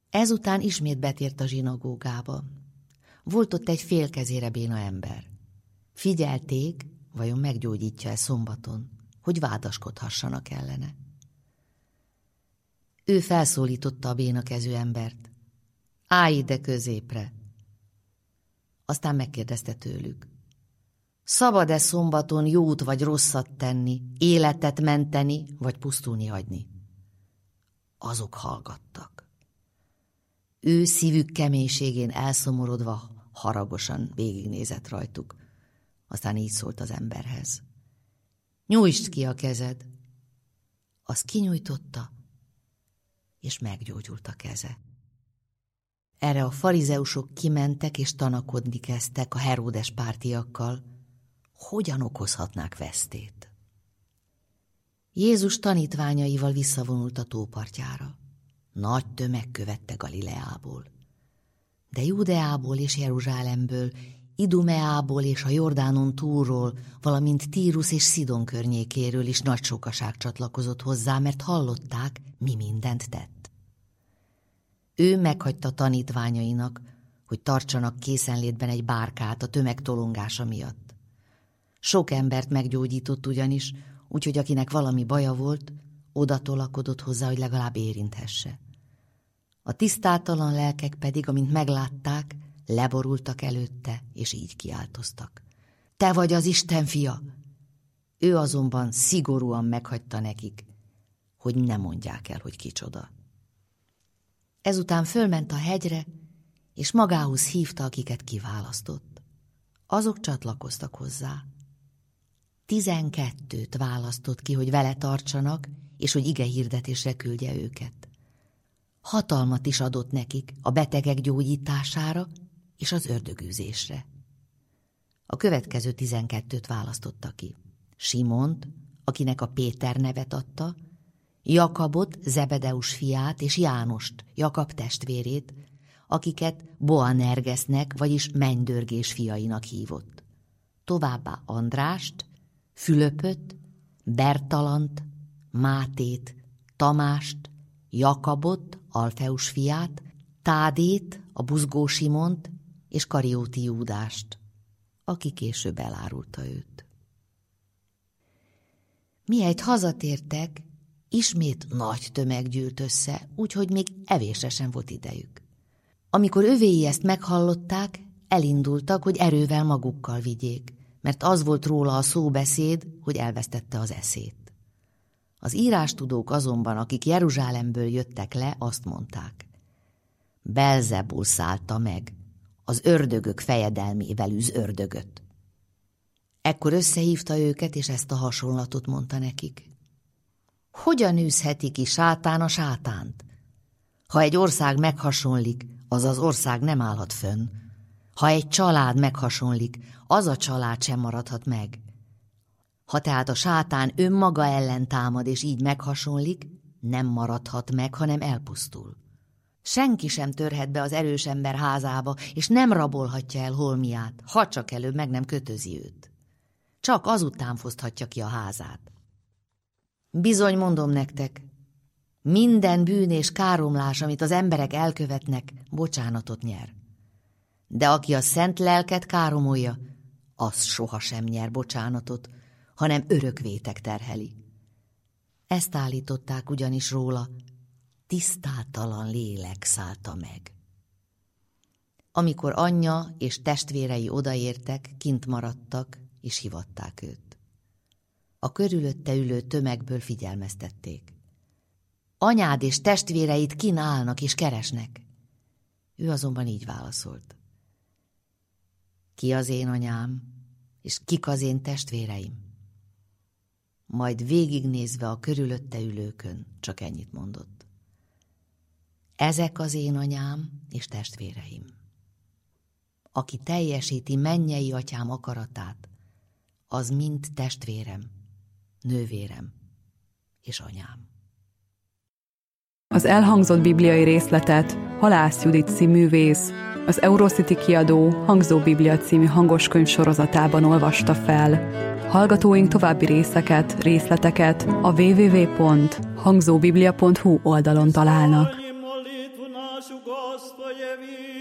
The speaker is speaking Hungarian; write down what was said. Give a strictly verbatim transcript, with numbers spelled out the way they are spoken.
Ezután ismét betért a zsinagógába. Volt ott egy fél kezére béna ember. Figyelték, vajon meggyógyítja-e szombaton, hogy vádaskodhassanak ellene. Ő felszólította a béna kezű embert. Állj ide középre! Aztán megkérdezte tőlük. Szabad-e szombaton jót vagy rosszat tenni, életet menteni, vagy pusztulni hagyni? Azok hallgattak. Ő szívük keménységén elszomorodva haragosan végignézett rajtuk. Aztán így szólt az emberhez. Nyújtsd ki a kezed! Az kinyújtotta, és meggyógyult a keze. Erre a farizeusok kimentek és tanakodni kezdtek a Heródes pártiakkal, hogyan okozhatnák vesztét. Jézus tanítványaival visszavonult a tópartjára. Nagy tömeg követte Galileából. De Judeából és Jeruzsálemből, Idumeából és a Jordánon túlról, valamint Tírus és Szidon környékéről is nagy sokaság csatlakozott hozzá, mert hallották, mi mindent tett. Ő meghagyta tanítványainak, hogy tartsanak készenlétben egy bárkát a tömeg tolongása miatt. Sok embert meggyógyított ugyanis, úgyhogy akinek valami baja volt, oda tolakodott hozzá, hogy legalább érinthesse. A tisztátalan lelkek pedig, amint meglátták, leborultak előtte, és így kiáltoztak. Te vagy az Isten fia! Ő azonban szigorúan meghagyta nekik, hogy ne mondják el, hogy kicsoda. Ezután fölment a hegyre, és magához hívta, akiket kiválasztott. Azok csatlakoztak hozzá. Tizenkettőt választott ki, hogy vele tartsanak, és hogy igehirdetésre küldje őket. Hatalmat is adott nekik a betegek gyógyítására és az ördögűzésre. A következő tizenkettőt választotta ki. Simont, akinek a Péter nevet adta, Jakabot, Zebedeus fiát, és Jánost, Jakab testvérét, akiket Boanergesznek, vagyis mennydörgés fiainak hívott. Továbbá Andrást, Fülöpöt, Bertalant, Mátét, Tamást, Jakabot, Alfeus fiát, Tádét, a buzgó Simont és Karióti Júdást, aki később elárulta őt. Mihelyt hazatértek, ismét nagy tömeg gyűlt össze, úgyhogy még evésre sem volt idejük. Amikor övéi ezt meghallották, elindultak, hogy erővel magukkal vigyék, mert az volt róla a szóbeszéd, hogy elvesztette az eszét. Az írástudók azonban, akik Jeruzsálemből jöttek le, azt mondták. Belzebul szállta meg, az ördögök fejedelmével űz ördögöt. Ekkor összehívta őket, és ezt a hasonlatot mondta nekik. Hogyan űzheti ki sátán a sátánt? Ha egy ország meghasonlik, az az ország nem állhat fönn. Ha egy család meghasonlik, az a család sem maradhat meg. Ha tehát a sátán önmaga ellen támad, és így meghasonlik, nem maradhat meg, hanem elpusztul. Senki sem törhet be az erős ember házába, és nem rabolhatja el holmiát, ha csak előbb meg nem kötözi őt. Csak azután foszthatja ki a házát. Bizony mondom nektek, minden bűn és káromlás, amit az emberek elkövetnek, bocsánatot nyer. De aki a szent lelket káromolja, az sohasem nyer bocsánatot, hanem örökvétek terheli. Ezt állították ugyanis róla, tisztátalan lélek szállta meg. Amikor anyja és testvérei odaértek, kint maradtak, és hivatták őt. A körülötte ülő tömegből figyelmeztették. Anyád és testvéreid kin állnak és keresnek. Ő azonban így válaszolt. Ki az én anyám, és kik az én testvéreim? Majd végignézve a körülötte ülőkön csak ennyit mondott. Ezek az én anyám és testvéreim. Aki teljesíti mennyei atyám akaratát, az mind testvérem, nővérem és anyám. Az elhangzott bibliai részletet Halász Judit színművész, az Eurocity kiadó Hangzó Biblia című hangoskönyv sorozatában olvasta fel. Hallgatóink további részeket, részleteket a double-u double-u double-u pont hangzóbiblia pont hu oldalon találnak. нашу, Господи,